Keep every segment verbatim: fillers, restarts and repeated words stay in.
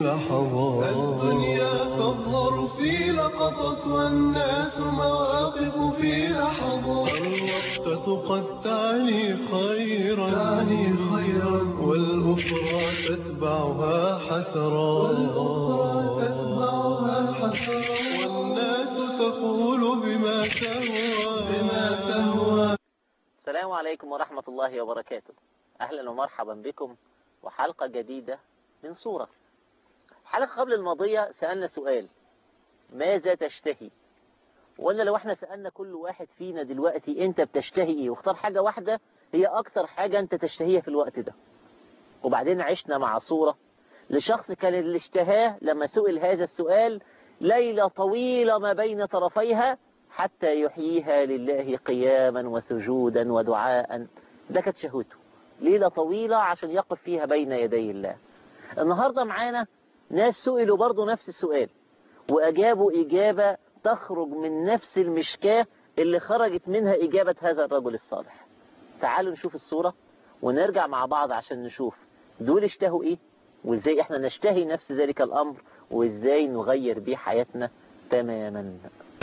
لحظات الدنيا تظهر في لقطة والناس مواقف في لحظات الوقت قد تعني خيرا تعني خيرا والأخرى تتبعها حسرات والأخرى تتبعها حسرات والناس تقول بما تهوى بما تهوى. السلام عليكم ورحمة الله وبركاته. أهلا ومرحبا بكم وحلقة جديدة من صورة. الحلقة قبل الماضية سألنا سؤال: ماذا تشتهي؟ وقلنا لو احنا سألنا كل واحد فينا دلوقتي انت بتشتهي ايه، واختار حاجة واحدة هي اكتر حاجة انت تشتهيها في الوقت ده. وبعدين عشنا مع صورة لشخص كان اللي اشتهاه لما سئل هذا السؤال ليلة طويلة ما بين طرفيها حتى يحييها لله قياما وسجودا ودعاء. ده كانت شهوته، ليلة طويلة عشان يقف فيها بين يدي الله. النهاردة معانا ناس سئلوا برضو نفس السؤال وأجابوا إجابة تخرج من نفس المشكاة اللي خرجت منها إجابة هذا الرجل الصالح. تعالوا نشوف الصورة ونرجع مع بعض عشان نشوف دول اشتهوا إيه، وإزاي إحنا نشتهي نفس ذلك الأمر، وإزاي نغير بيه حياتنا تماما.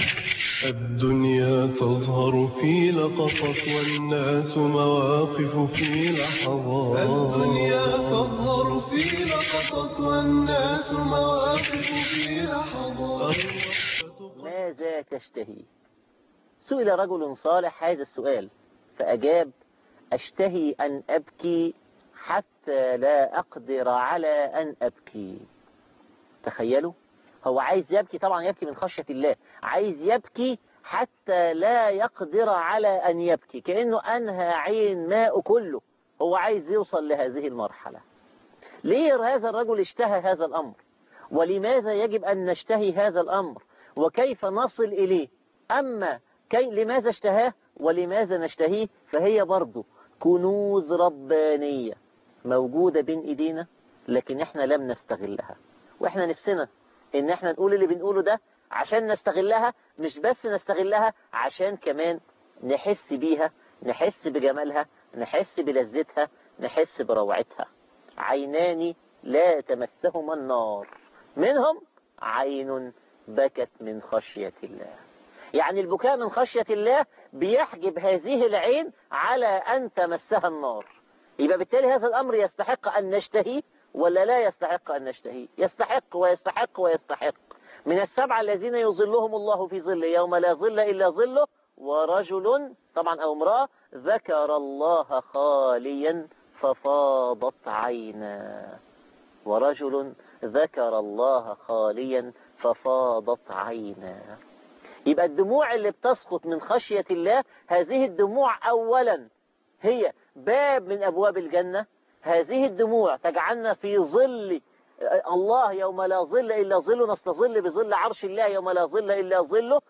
الدنيا تظهر في لقطة والناس مواقف في لحظات الدنيا تظهر في لقطة والناس مواقف في لحظات. ماذا تشتهي؟ سئل رجل صالح هذا السؤال فأجاب: أشتهي أن أبكي حتى لا أقدر على أن أبكي. تخيلوا، هو عايز يبكي، طبعا يبكي من خشية الله، عايز يبكي حتى لا يقدر على أن يبكي، كأنه أنهى عين ماء كله. هو عايز يوصل لهذه المرحلة. ليه هذا الرجل اشتهى هذا الأمر؟ ولماذا يجب أن نشتهي هذا الأمر؟ وكيف نصل إليه؟ أما كي لماذا اشتهاه ولماذا نشتهيه، فهي برضو كنوز ربانية موجودة بين إيدينا، لكن احنا لم نستغلها. واحنا نفسنا ان احنا نقول اللي بنقوله ده عشان نستغلها، مش بس نستغلها، عشان كمان نحس بيها، نحس بجمالها، نحس بلذتها، نحس بروعتها. عينان لا تمسهما النار، منهم عين بكت من خشية الله. يعني البكاء من خشية الله بيحجب هذه العين على أن تمسها النار. يبقى بالتالي هذا الأمر يستحق أن نشتهيه ولا لا يستحق أن نشتهيه؟ يستحق ويستحق ويستحق. من السبعة الذين يظلهم الله في ظل يوم لا ظل إلا ظله: ورجل، طبعا أو امرأة، ذكر الله خاليا ففاضت عيناه. ورجل ذكر الله خاليا ففاضت عيناه. يبقى الدموع اللي بتسقط من خشية الله، هذه الدموع أولا هي باب من أبواب الجنة. هذه الدموع تجعلنا في ظل الله يوم لا ظل إلا ظله، نستظل بظل عرش الله يوم لا ظل إلا ظله.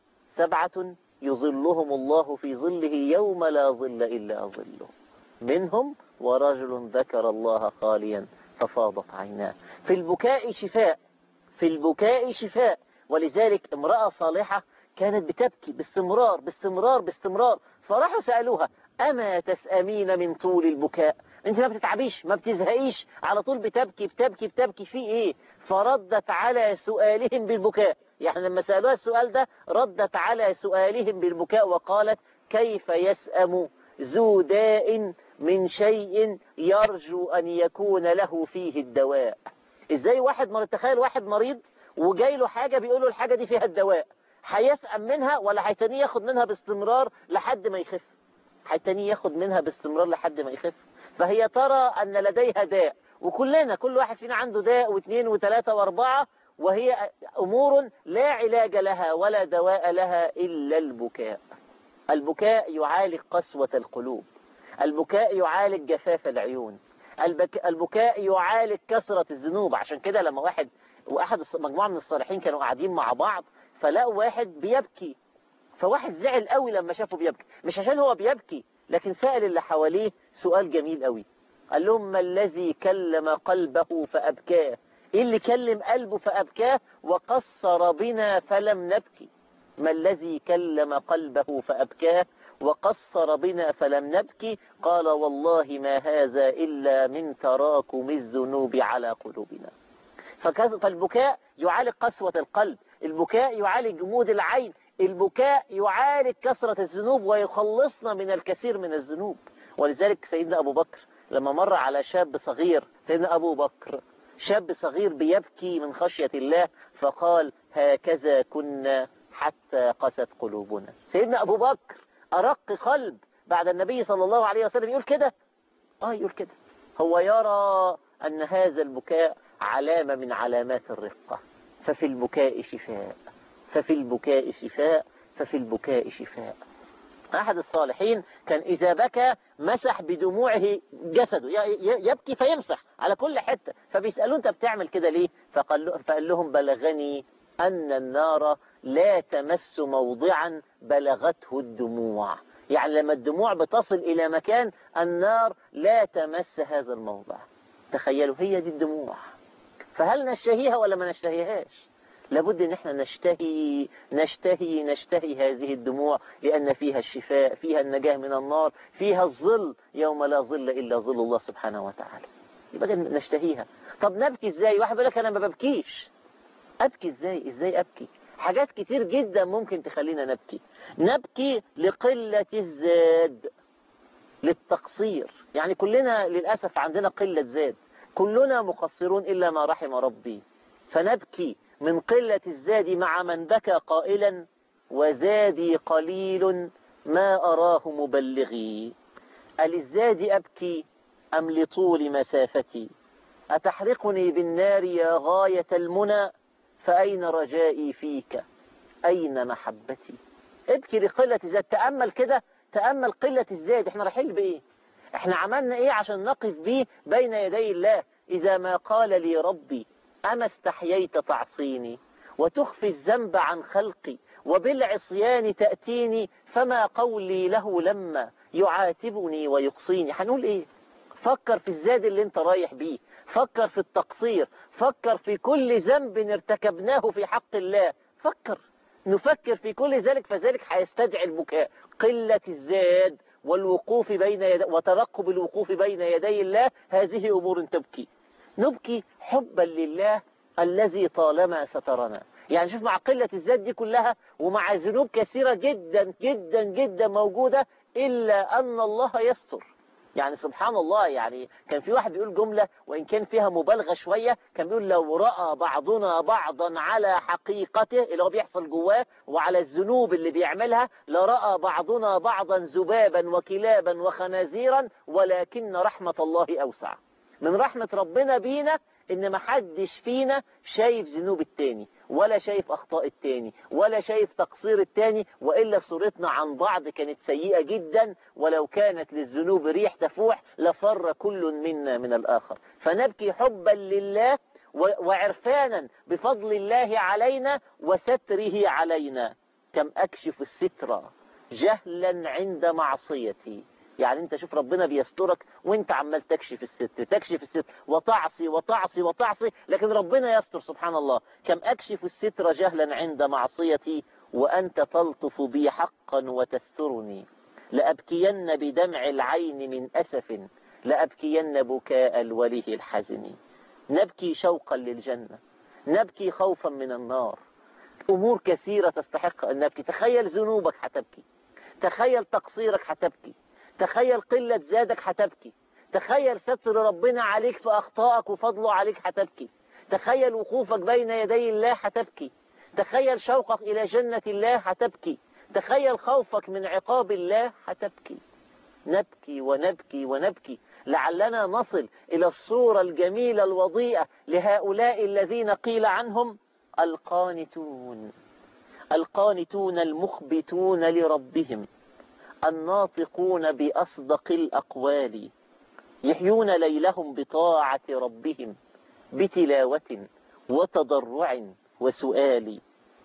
سبعة يظلهم الله في ظله يوم لا ظل إلا ظله، منهم ورجل ذكر الله خاليا ففاضت عيناه. في البكاء شفاء، في البكاء شفاء. ولذلك امرأة صالحة كانت بتبكي باستمرار باستمرار باستمرار، فراحوا سألوها: أما تسأمين من طول البكاء؟ انت ما بتتعبيش، ما بتزهقيش، على طول بتبكي بتبكي بتبكي في ايه؟ فردت على سؤالهم بالبكاء. يعني لما سألوها السؤال ده ردت على سؤالهم بالبكاء وقالت: كيف يسأم ذو داء من شيء يرجو أن يكون له فيه الدواء؟ ازاي واحد مريض، تخيل واحد مريض وجاي له حاجة بيقولوا الحاجة دي فيها الدواء، هيسأم منها ولا هيتنيه ياخد منها باستمرار لحد ما يخف؟ هيتنيه ياخد منها باستمرار لحد ما يخف. فهي ترى أن لديها داء، وكلنا كل واحد فينا عنده داء واثنين وثلاثة واربعة، وهي أمور لا علاج لها ولا دواء لها إلا البكاء. البكاء يعالج قسوة القلوب، البكاء يعالج جفاف العيون، البك... البكاء يعالج كثرة الذنوب. عشان كده لما واحد واحد مجموعة من الصالحين كانوا قاعدين مع بعض فلقوا واحد بيبكي، فواحد زعل قوي لما شافه بيبكي، مش عشان هو بيبكي، لكن سأل اللي حواليه سؤال جميل قوي. قال لهم: ما الذي كلم قلبه فأبكاه؟ ايه اللي كلم قلبه فأبكاه وقصر بنا فلم نبكي؟ ما الذي كلم قلبه فأبكاه وقصر بنا فلم نبكي؟ قال: والله ما هذا إلا من تراكم الذنوب على قلوبنا. فالبكاء يعالج قسوة القلب، البكاء يعالج جمود العين، البكاء يعالج كثرة الذنوب ويخلصنا من الكثير من الذنوب. ولذلك سيدنا أبو بكر لما مر على شاب صغير، سيدنا أبو بكر شاب صغير بيبكي من خشية الله، فقال هكذا كنا حتى قست قلوبنا. سيدنا أبو بكر أرق قلب بعد النبي صلى الله عليه وسلم يقول كده، آه يقول كده. هو يرى أن هذا البكاء علامة من علامات الرقة. ففي البكاء شفاء، ففي البكاء شفاء، ففي البكاء شفاء. أحد الصالحين كان إذا بكى مسح بدموعه جسده، يبكي فيمسح على كل حتة. فبيسألوا أنت بتعمل كده ليه؟ فقال لهم بلغني أن النار لا تمس موضعا بلغته الدموع. يعني لما الدموع بتصل إلى مكان النار لا تمس هذا الموضع. تخيلوا، هي دي الدموع. فهل نشتهيها ولا ما نشتهيهاش؟ لابد ان احنا نشتهي نشتهي نشتهي هذه الدموع، لان فيها الشفاء، فيها النجاة من النار، فيها الظل يوم لا ظل الا ظل الله سبحانه وتعالى. يبقى نشتهيها. طب نبكي ازاي؟ واحد بيقول لك انا ما ببكيش. ابكي ازاي؟ ازاي ابكي؟ حاجات كتير جدا ممكن تخلينا نبكي. نبكي لقلة الزاد، للتقصير. يعني كلنا للأسف عندنا قلة زاد، كلنا مقصرون إلا ما رحم ربي. فنبكي من قلة الزاد مع من بكى قائلا وزادي قليل ما أراه مبلغي. أللزاد أبكي أم لطول مسافتي؟ أتحرقني بالنار يا غاية المنى؟ فأين رجائي فيك؟ أين محبتي؟ ابكي لقلة الزاد. تأمل كده، تأمل قلة الزاد. احنا رايحين بإيه؟ احنا عملنا ايه عشان نقف بيه بين يدي الله؟ إذا ما قال لي ربي أما استحييت تعصيني وتخفي الذنب عن خلقي وبالعصيان تأتيني، فما قولي له لما يعاتبني ويقصيني؟ هنقول ايه؟ فكر في الزاد اللي انت رايح بيه، فكر في التقصير، فكر في كل ذنب ارتكبناه في حق الله. فكر، نفكر في كل ذلك، فذلك هيستدعي البكاء. قلة الزاد والوقوف بين يدي وترقب الوقوف بين يدي الله، هذه أمور تبكي. نبكي حبا لله الذي طالما سترنا. يعني شوف، مع قلة الزاد دي كلها ومع ذنوب كثيرة جدا جدا جدا موجودة، إلا أن الله يستر. يعني سبحان الله. يعني كان في واحد بيقول جملة وإن كان فيها مبالغة شوية، كان بيقول لو رأى بعضنا بعضا على حقيقته اللي هو بيحصل جواه وعلى الذنوب اللي بيعملها، لرأى بعضنا بعضا ذبابا وكلابا وخنازيرا، ولكن رحمة الله أوسع. من رحمة ربنا بينا إن ما حدش فينا شايف ذنوب التاني، ولا شايف أخطاء التاني، ولا شايف تقصير التاني، وإلا صورتنا عن بعض كانت سيئة جدا، ولو كانت للذنوب ريح تفوح لفر كل منا من الآخر. فنبكي حبا لله وعرفانا بفضل الله علينا وستره علينا. كم أكشف الستر جهلا عند معصيتي. يعني انت شوف ربنا بيسترك وانت عمال تكشف الستر تكشف الستر وتعصي وتعصي وتعصي، لكن ربنا يستر سبحان الله. كم أكشف الستر جهلا عند معصيتي وأنت تلطف بي حقا وتسترني. لأبكين بدمع العين من أسف، لأبكين بكاء الوله الحزن. نبكي شوقا للجنة، نبكي خوفا من النار. أمور كثيرة تستحق أن نبكي. تخيل ذنوبك هتبكي، تخيل تقصيرك هتبكي، تخيل قلة زادك هتبكي، تخيل ستر ربنا عليك في أخطائك وفضله عليك هتبكي، تخيل وقوفك بين يدي الله هتبكي، تخيل شوقك إلى جنة الله هتبكي، تخيل خوفك من عقاب الله هتبكي. نبكي ونبكي ونبكي لعلنا نصل إلى الصورة الجميلة الوضيئة لهؤلاء الذين قيل عنهم القانتون. القانتون المخبتون لربهم، الناطقون بأصدق الأقوال، يحيون ليلهم بطاعة ربهم بتلاوة وتضرع وسؤال،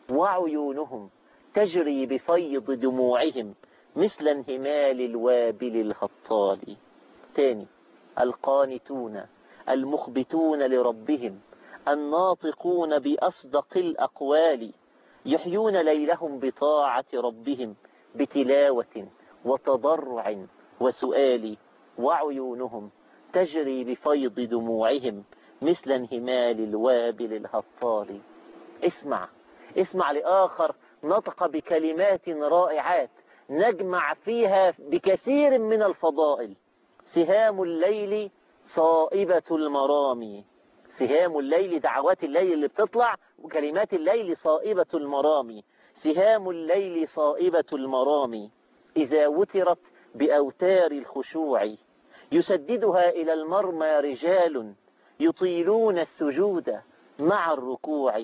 وعيونهم تجري بفيض دموعهم مثل انهمال الوابل الهطال. تاني، القانتون المخبتون لربهم، الناطقون بأصدق الأقوال، يحيون ليلهم بطاعة ربهم بتلاوة وتضرع وسؤال، وعيونهم تجري بفيض دموعهم مثل انهمال الوابل الهطال. اسمع اسمع لآخر نطق بكلمات رائعات نجمع فيها بكثير من الفضائل. سهام الليل صائبة المرام. سهام الليل دعوات الليل اللي بتطلع وكلمات الليل صائبة المرام. سهام الليل صائبة المرام إذا وترت بأوتار الخشوع يسددها إلى المرمى رجال يطيلون السجود مع الركوع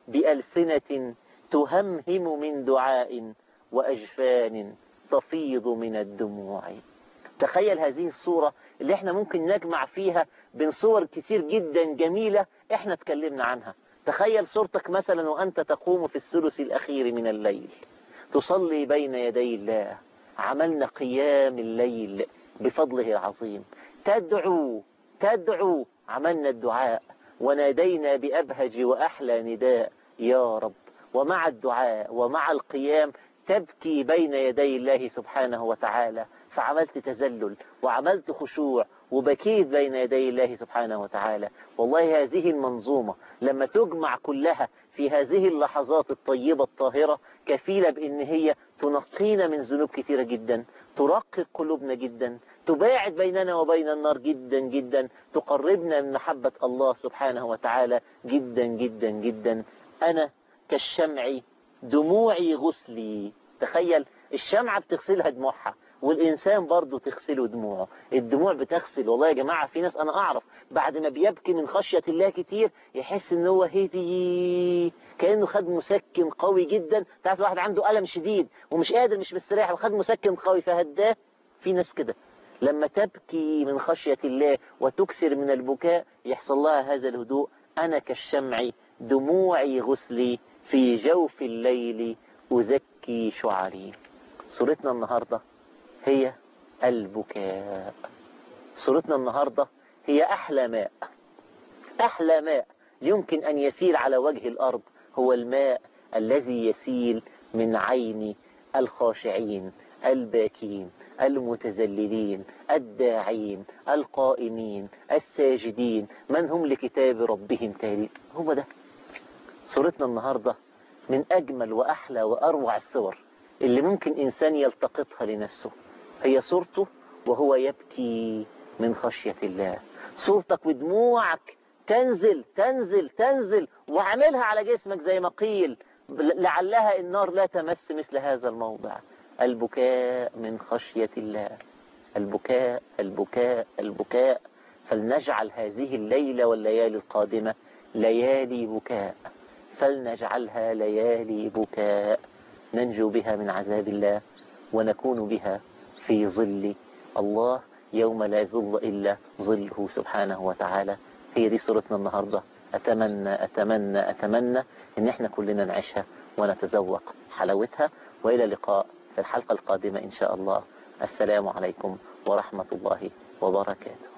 بألسنة تهمهم من دعاء وأجفان تفيض من الدموع. تخيل هذه الصورة اللي احنا ممكن نجمع فيها بين صور كتير جدا جميلة احنا اتكلمنا عنها. تخيل صورتك مثلا وأنت تقوم في الثلث الأخير من الليل تصلي بين يدي الله. عملنا قيام الليل بفضله العظيم. تدعو تدعو عملنا الدعاء ونادينا بأبهج وأحلى نداء يا رب. ومع الدعاء ومع القيام تبكي بين يدي الله سبحانه وتعالى. فعملت تذلل وعملت خشوع وبكيت بين يدي الله سبحانه وتعالى. والله هذه المنظومة لما تجمع كلها في هذه اللحظات الطيبة الطاهرة كفيلة بأن هي تنقينا من ذنوب كثيرة جدا، ترقق قلوبنا جدا، تباعد بيننا وبين النار جدا جدا، تقربنا من محبة الله سبحانه وتعالى جدا جدا جدا. أنا كالشمع دموعي غسلي. تخيل الشمعة بتغسلها دموعها والإنسان برضه تغسله دموعه. الدموع بتغسل. والله يا جماعة في ناس أنا أعرف بعد ما بيبكي من خشية الله كتير يحس إن هو هدي كأنه خد مسكن قوي جدا. تعرف واحد عنده ألم شديد ومش قادر مش مستريح وخد مسكن قوي فهداه. في ناس كده لما تبكي من خشية الله وتكسر من البكاء يحصل لها هذا الهدوء. أنا كالشمع دموعي غسلي في جوف الليل أزكي شعري. صورتنا النهاردة هي البكاء. صورتنا النهاردة هي أحلى ماء. أحلى ماء يمكن أن يسيل على وجه الأرض هو الماء الذي يسيل من عين الخاشعين الباكين المتذللين الداعين القائمين الساجدين من هم لكتاب ربهم تالين. هو ده صورتنا النهاردة من أجمل وأحلى وأروع الصور اللي ممكن إنسان يلتقطها لنفسه. هي صورته وهو يبكي من خشية الله. صورتك ودموعك تنزل تنزل تنزل وعملها على جسمك زي ما قيل لعلها النار لا تمس مثل هذا الموضع. البكاء من خشية الله. البكاء البكاء البكاء. فلنجعل هذه الليلة والليالي القادمة ليالي بكاء. فلنجعلها ليالي بكاء ننجو بها من عذاب الله ونكون بها في ظل الله يوم لا ظل إلا ظله سبحانه وتعالى. هي دي صورتنا النهاردة. أتمنى أتمنى أتمنى إن احنا كلنا نعيشها ونتذوق حلاوتها. وإلى اللقاء في الحلقة القادمة إن شاء الله. السلام عليكم ورحمة الله وبركاته.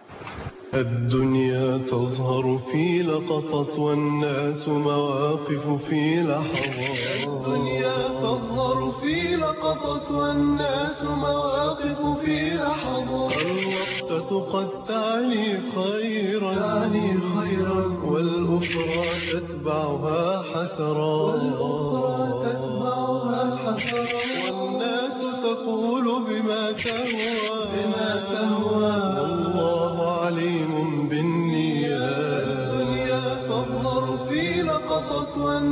الدنيا تظهر في لقطة والناس مواقف في لحظات. الدنيا تظهر في لقطة والناس مواقف في لحظات. الوقتة قد تعني خيرا تعني خيرا والأخرى تتبعها حسرات. والناس تقول بما تهوى بما تهوى والله عليم بالنيات. الدنيا تظهر في لقطة